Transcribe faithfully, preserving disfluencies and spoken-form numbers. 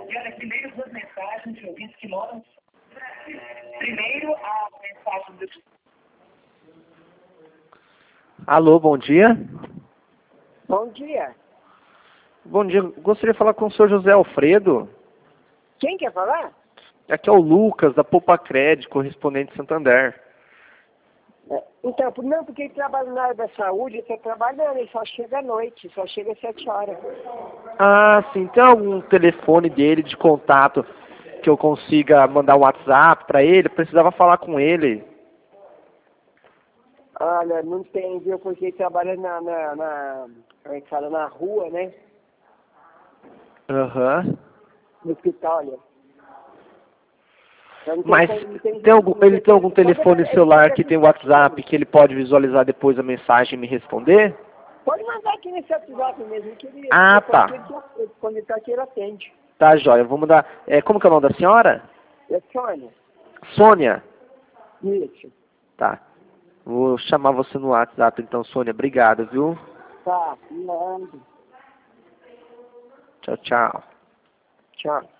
E olha, primeiro duas mensagens de ouvintes que moram. Primeiro a mensagem do... Alô, bom dia. Bom dia. Bom dia, gostaria de falar com o senhor José Alfredo. Quem quer falar? Aqui é o Lucas, da Poupa Crédito, correspondente de Santander. É, Então, não, porque ele trabalha na área da saúde, ele está trabalhando, ele só chega à noite, só chega às sete horas. Ah, sim. Tem algum telefone dele de contato que eu consiga mandar um WhatsApp para ele? Eu precisava falar com ele. Olha, não tem, viu, porque ele trabalha na, na, na, como é que fala, na rua, né? Aham. No hospital, olha. Então, não tem Mas como- não tem- tem algum, não ele tem algum pode- telefone ele celular pode que tem avisar WhatsApp aqui. que ele pode visualizar depois a mensagem e me responder? Pode mandar aqui nesse WhatsApp mesmo, que ele, Ah, depois tá. que ele, quando ele tá aqui, ele atende. Tá, joia. Eu vou mandar. É, como que é o nome da senhora? É Sônia? Sônia. Isso. Tá. Vou chamar você no WhatsApp então, Sônia. Obrigado, viu? Tá, mando. Tchau, tchau. Tchau.